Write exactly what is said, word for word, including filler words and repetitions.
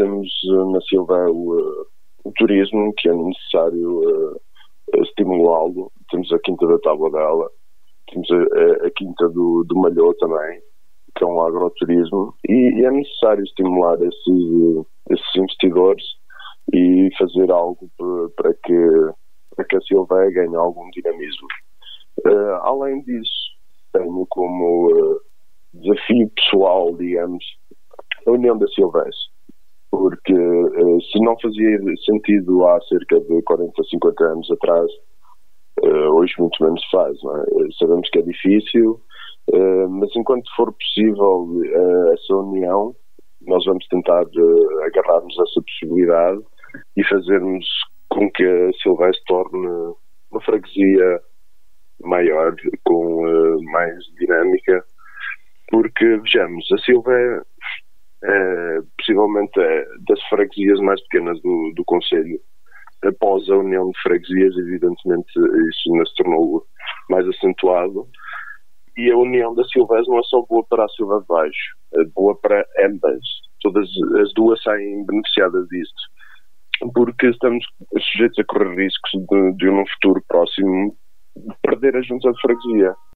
temos uh, na Silvé o, uh, o turismo, que é necessário uh, estimulá-lo. Temos a Quinta da Tábua dela, temos a, a, a Quinta do, do Malhou também, que é um agroturismo, e, e é necessário estimular esses, esses investidores e fazer algo para, para, que, para que a Silvé ganhe algum dinamismo. Uh, além disso, tenho como uh, desafio pessoal, digamos, a União da Silvés, porque uh, se não fazia sentido há cerca de quarenta, cinquenta anos atrás, uh, hoje muito menos faz, não é? Sabemos que é difícil, uh, mas enquanto for possível uh, essa união, nós vamos tentar uh, agarrarmos essa possibilidade e fazermos com que a Silvé se torne uma freguesia maior, com uh, mais dinâmica, porque, vejamos, a Silvé é possivelmente é das freguesias mais pequenas do, do concelho. Após a união de freguesias, evidentemente, isso ainda se tornou mais acentuado, e a união da Silvés não é só boa para a Silva de Baixo, é boa para ambas. Todas as duas saem beneficiadas disto, porque estamos sujeitos a correr riscos de, de num futuro próximo perder a junta de freguesia.